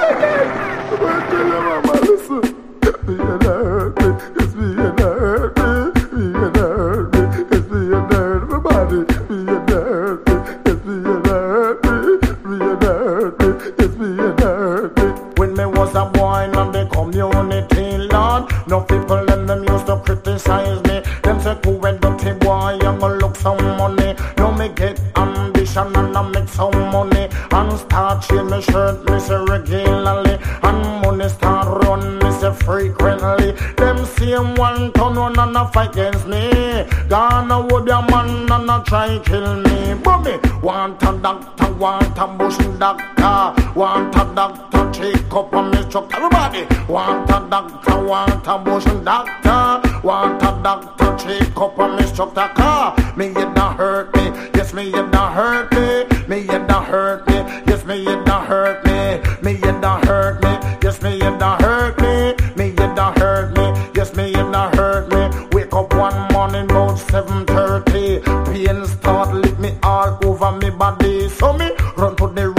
tell you, mama, listen. Me and hurt me. It's me and hurt me. Me and hurt me. It's me and hurt me body. Me and hurt me. It's me and hurt me. Me and hurt me. It's me and hurt me. When me was a boy in the community, Lord, no people and them used to criticize me. Them say, "Who went dirty boy, you gonna look some money." Now me get ambition and I make some money. And start change me shirt, me say regularly. And money start run, me say frequently. Them same one turn on and a fight against me. Gonna would be a man and a try kill me. But me want a doctor, want a bush doctor, want a doctor take up on me structure. Everybody want a doctor, want a bush doctor, want a doctor take up on me structure. Car me it not hurt me, yes me it not hurt me, me it not hurt me, yes me it not hurt me, me it not hurt me, yes me it not hurt me, me it not hurt me, yes me it not hurt me. Wake up one morning about 7:30, pain start lick me all over me body, so me run to the